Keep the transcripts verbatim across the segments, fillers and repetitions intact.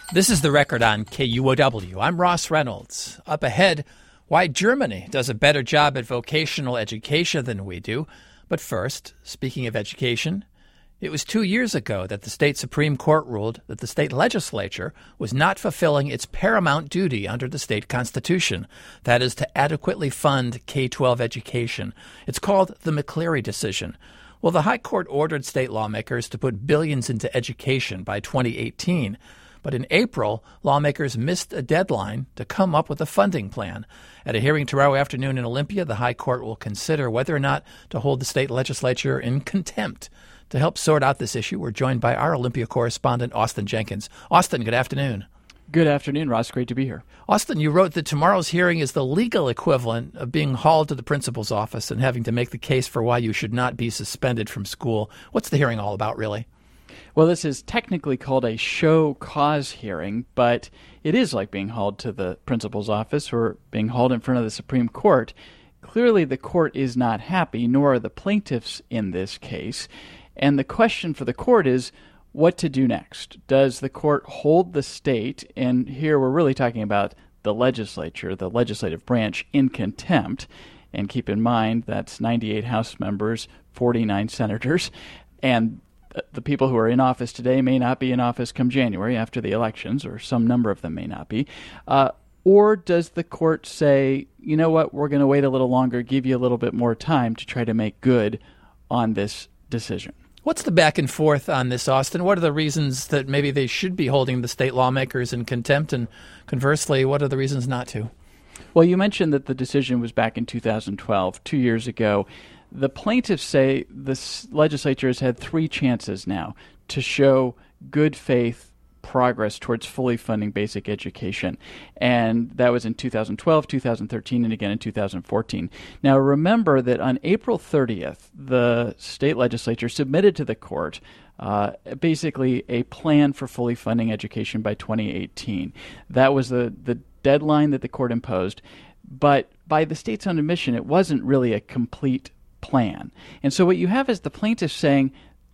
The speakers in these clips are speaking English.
This is The Record on K U O W. I'm Ross Reynolds. Up ahead, why Germany does a better job at vocational education than we do. But first, speaking of education, it was two years ago that the state Supreme Court ruled that the state legislature was not fulfilling its paramount duty under the state constitution, that is, to adequately fund K twelve education. It's called the McCleary decision. Well, the High Court ordered state lawmakers to put billions into education by twenty eighteen. But in April, lawmakers missed a deadline to come up with a funding plan. At a hearing tomorrow afternoon in Olympia, the High Court will consider whether or not to hold the state legislature in contempt. To help sort out this issue, we're joined by our Olympia correspondent, Austin Jenkins. Austin, good afternoon. Good afternoon, Ross. Great to be here. Austin, you wrote that tomorrow's hearing is the legal equivalent of being hauled to the principal's office and having to make the case for why you should not be suspended from school. What's the hearing all about, really? Well, this is technically called a show cause hearing, but it is like being hauled to the principal's office or being hauled in front of the Supreme Court. Clearly, the court is not happy, nor are the plaintiffs in this case. And the question for the court is what to do next. Does the court hold the state, and here we're really talking about the legislature, the legislative branch, in contempt? And keep in mind that's ninety-eight House members, forty-nine senators, and the people who are in office today may not be in office come January after the elections, or some number of them may not be. Uh, or does the court say, you know what, we're going to wait a little longer, give you a little bit more time to try to make good on this decision? What's the back and forth on this, Austin? What are the reasons that maybe they should be holding the state lawmakers in contempt? And conversely, what are the reasons not to? Well, you mentioned that the decision was back in two thousand twelve, two years ago. The plaintiffs say the legislature has had three chances now to show good faith progress towards fully funding basic education. And that was in two thousand twelve, two thousand thirteen, and again in two thousand fourteen. Now, remember that on April thirtieth, the state legislature submitted to the court uh, basically a plan for fully funding education by twenty eighteen. That was the, the deadline that the court imposed. But by the state's own admission, it wasn't really a complete plan. And so what you have is the plaintiffs saying,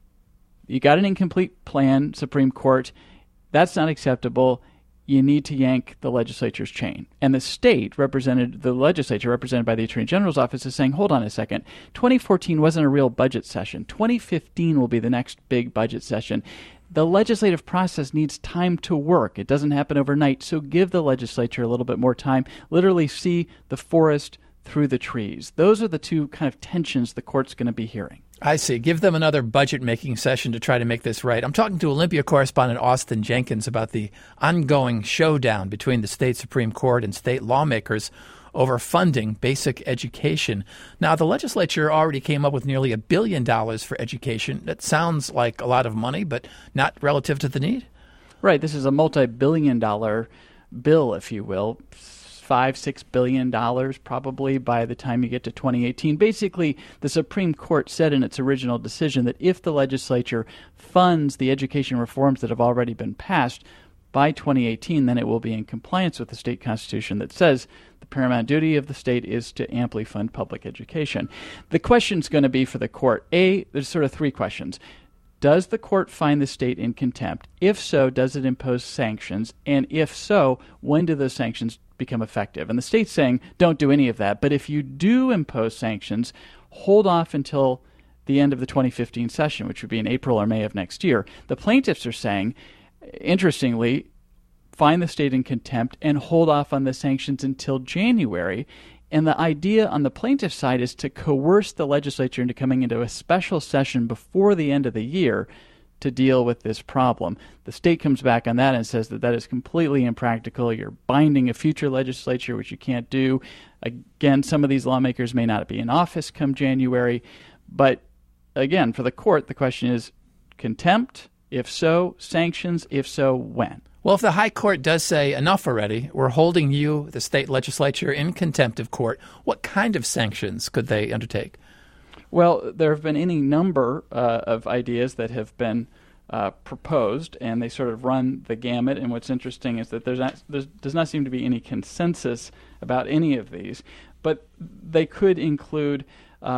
you got an incomplete plan, Supreme Court, that's not acceptable, you need to yank the legislature's chain. And the state represented, the legislature represented by the Attorney General's office is saying, hold on a second, twenty fourteen wasn't a real budget session. twenty fifteen will be the next big budget session. The legislative process needs time to work. It doesn't happen overnight, so give the legislature a little bit more time. Literally see the forest through the trees. Those are the two kind of tensions the court's going to be hearing. I see. Give them another budget-making session to try to make this right. I'm talking to Olympia correspondent Austin Jenkins about the ongoing showdown between the state Supreme Court and state lawmakers over funding basic education. Now, the legislature already came up with nearly a billion dollars for education. That sounds like a lot of money, but not relative to the need. Right. This is a multi-billion dollar bill, if you will. Five, six billion dollars probably by the time you get to twenty eighteen. Basically, the Supreme Court said in its original decision that if the legislature funds the education reforms that have already been passed by twenty eighteen, then it will be in compliance with the state constitution that says the paramount duty of the state is to amply fund public education. The question's going to be for the court. A, there's sort of three questions. Does the court find the state in contempt? If so, does it impose sanctions? And if so, when do those sanctions become effective? And the state's saying, don't do any of that. But if you do impose sanctions, hold off until the end of the twenty fifteen session, which would be in April or May of next year. The plaintiffs are saying, interestingly, find the state in contempt and hold off on the sanctions until January. And the idea on the plaintiff's side is to coerce the legislature into coming into a special session before the end of the year to deal with this problem. The state comes back on that and says that that is completely impractical. You're binding a future legislature, which you can't do. Again, some of these lawmakers may not be in office come January. But again, for the court, the question is contempt? If so, sanctions? If so, when? Well, if the High Court does say enough already, we're holding you, the state legislature, in contempt of court, what kind of sanctions could they undertake? Well, there have been any number uh, of ideas that have been uh, proposed, and they sort of run the gamut. And what's interesting is that there's not, there does not seem to be any consensus about any of these, but they could include uh,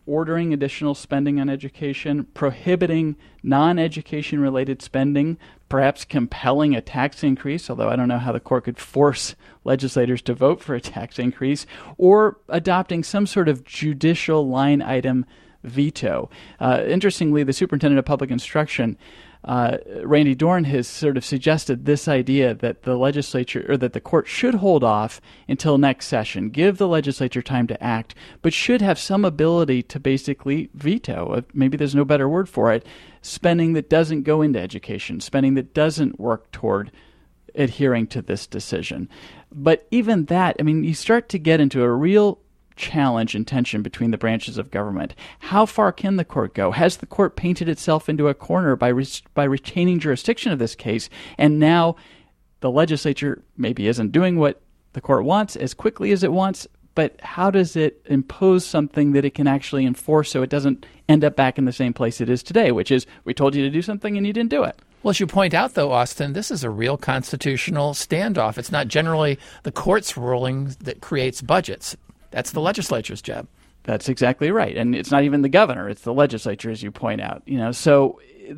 ordering additional spending on education, prohibiting non-education related spending, perhaps compelling a tax increase, although I don't know how the court could force legislators to vote for a tax increase, or adopting some sort of judicial line item veto. Uh, interestingly, the superintendent of public instruction, uh, Randy Dorn, has sort of suggested this idea that the legislature or that the court should hold off until next session, give the legislature time to act, but should have some ability to basically veto, maybe there's no better word for it, spending that doesn't go into education, spending that doesn't work toward adhering to this decision. But even that, I mean, you start to get into a real challenge and tension between the branches of government. How far can the court go? Has the court painted itself into a corner by re- by retaining jurisdiction of this case, and now the legislature maybe isn't doing what the court wants as quickly as it wants, but how does it impose something that it can actually enforce so it doesn't end up back in the same place it is today, which is we told you to do something and you didn't do it? Well, as you point out, though, Austin, this is a real constitutional standoff. It's not generally the court's ruling that creates budgets. That's the legislature's job. That's exactly right. And it's not even the governor, it's the legislature, as you point out. You know, so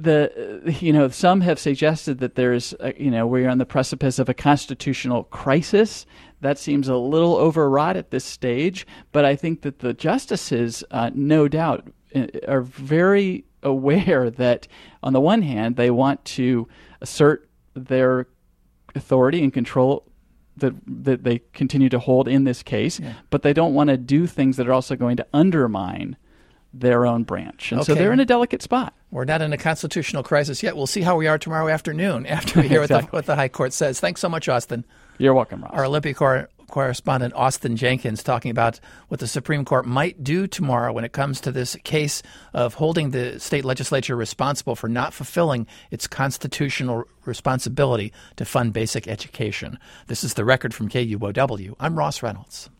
the you know, some have suggested that there's a, you know, we're on the precipice of a constitutional crisis. That seems a little overwrought at this stage, but I think that the justices, uh, no doubt, are very aware that on the one hand, they want to assert their authority and control that that they continue to hold in this case, yeah. but they don't want to do things that are also going to undermine their own branch. And okay. so they're in a delicate spot. We're not in a constitutional crisis yet. We'll see how we are tomorrow afternoon after we hear exactly. what, the, what the High Court says. Thanks so much, Austin. You're welcome, Ross. Our Olympia cor- correspondent, Austin Jenkins, talking about what the Supreme Court might do tomorrow when it comes to this case of holding the state legislature responsible for not fulfilling its constitutional responsibility to fund basic education. This is The Record from K U O W. I'm Ross Reynolds.